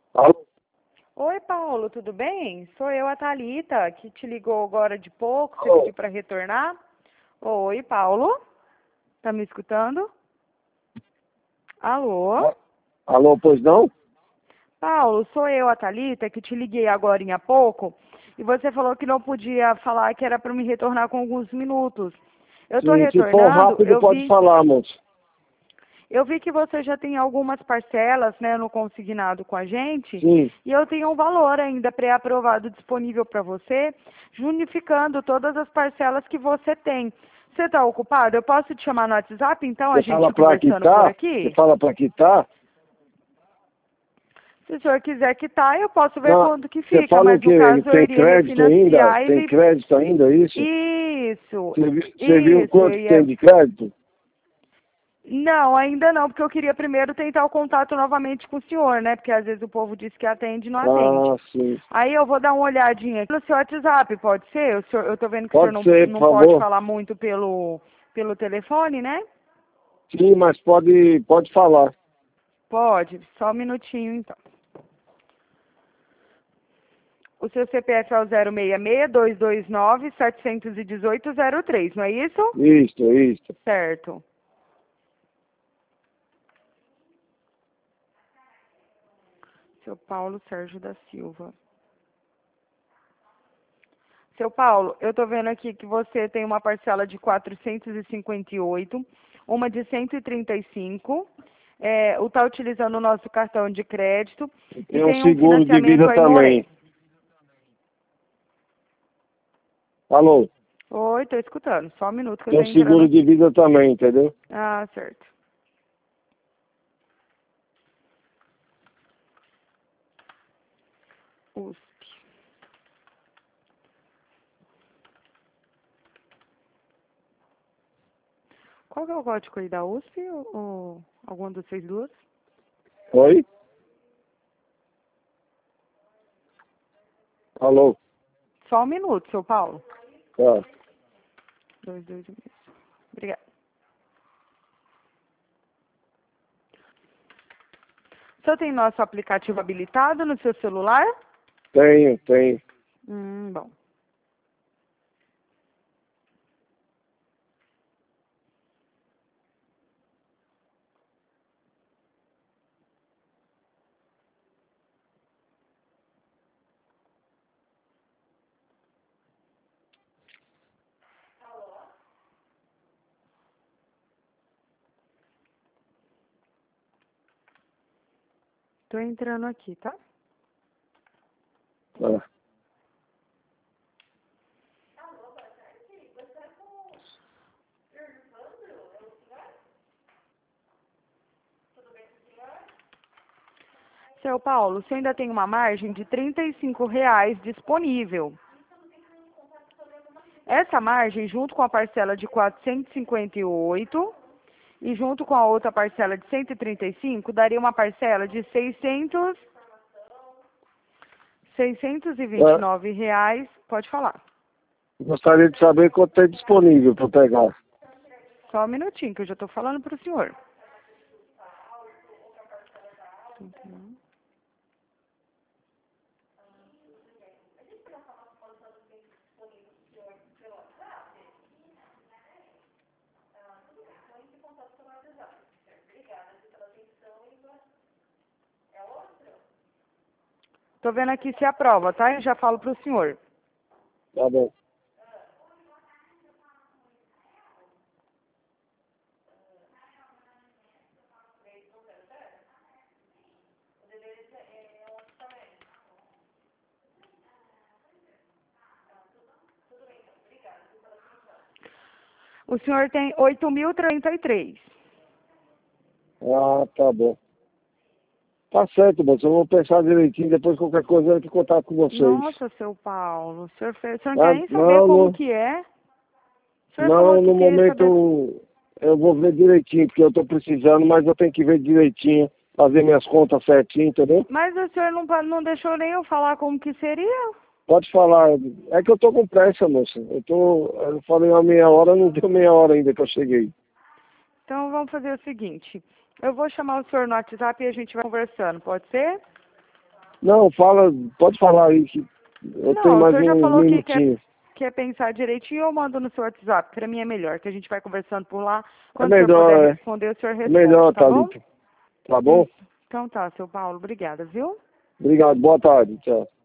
Alô? Oi, Paulo, tudo bem? Sou eu, a Thalita, que te ligou agora de pouco, você Alô? pediu para retornar. Oi, Paulo, tá me escutando? Alô? A- Alô, pois não? Paulo, sou eu, a Thalita, que te liguei agora há pouco, e você falou que não podia falar, que era para me retornar com alguns minutos. Eu estou Sim, se for retornando, rápido pode falar, moço. eu vi que você já tem algumas parcelas, né, no consignado com a gente, Sim. e eu tenho um valor ainda pré-aprovado disponível para você, unificando todas as parcelas que você tem. Você está ocupado? Eu posso te chamar no WhatsApp, então, a Você gente fala ir pra conversando por quitar? Você aqui? fala pra quitar? Se o senhor quiser quitar, eu posso ver Não, quanto que você fica, fala o mas no quê? caso eu Tem iria crédito ainda? refinanciar Tem ele. crédito ainda, isso? Isso, Você viu eu quanto tem ia. de crédito? Não, ainda não, porque eu queria primeiro tentar o contato novamente com o senhor, né? Porque às vezes o povo diz que atende e não atende. Ah, sim. Aí eu vou dar uma olhadinha aqui no seu WhatsApp, pode ser? Eu tô vendo que o senhor Pode não, ser, por não pode favor. falar muito pelo telefone, né? Sim, mas pode falar. Pode, só um minutinho então. O seu CPF é o 066-229-718-03, não é isso? Isso. Certo. Seu Paulo Sérgio da Silva. Seu Paulo, eu estou vendo aqui que você tem uma parcela de 458, uma de 135, está utilizando o nosso cartão de crédito e Tem um tem um seguro de financiamento vida aí no também. Alô? Oi, estou escutando. Só um minuto que eu Tem estou um entrando seguro de aqui. vida também, entendeu? Ah, certo. USP. Qual que é o código aí da USP ou alguma das vocês duas? Oi? Alô? Só um minuto, seu Paulo. Tá. 22 Obrigada. O senhor tem nosso aplicativo habilitado no seu celular? Tenho. Bom. Tô entrando aqui, tá? Tá. Seu Paulo, você ainda tem uma margem de R$ 35 disponível. Essa margem, junto com a parcela de 458 e junto com a outra parcela de 135, daria uma parcela de 629 reais. Pode falar. Gostaria de saber quanto tem disponível para pegar. Só um minutinho, que eu já estou falando para o senhor. Estou vendo aqui se aprova, tá? Eu já falo para o senhor. Tá bom. O senhor tem 8.033. Ah, tá bom. Tá certo, moço. Eu vou pensar direitinho. Depois qualquer coisa eu entro em contato com vocês. Nossa, seu Paulo, o senhor não Ah, quer nem saber não, como não. que é? O senhor falou Não, que no queria saber. momento eu vou ver direitinho, porque eu tô precisando, mas eu tenho que ver direitinho, fazer minhas contas certinho, entendeu? Mas o senhor não deixou nem eu falar como que seria? Pode falar. É que eu tô com pressa, moça. Eu falei uma meia hora, não deu meia hora ainda que eu cheguei. Então vamos fazer o seguinte. Eu vou chamar o senhor no WhatsApp e a gente vai conversando, pode ser? Não, fala, pode falar aí que eu Não, tenho o mais senhor já um falou que minutinho. quer pensar direitinho, eu mando no seu WhatsApp. Para mim é melhor, que a gente vai conversando por lá. É Quando o senhor puder melhor, responder, o senhor é melhor, responde, tá bom? Thalita. Tá bom? Isso. Então tá, seu Paulo. Obrigada, viu? Obrigado, boa tarde, tchau.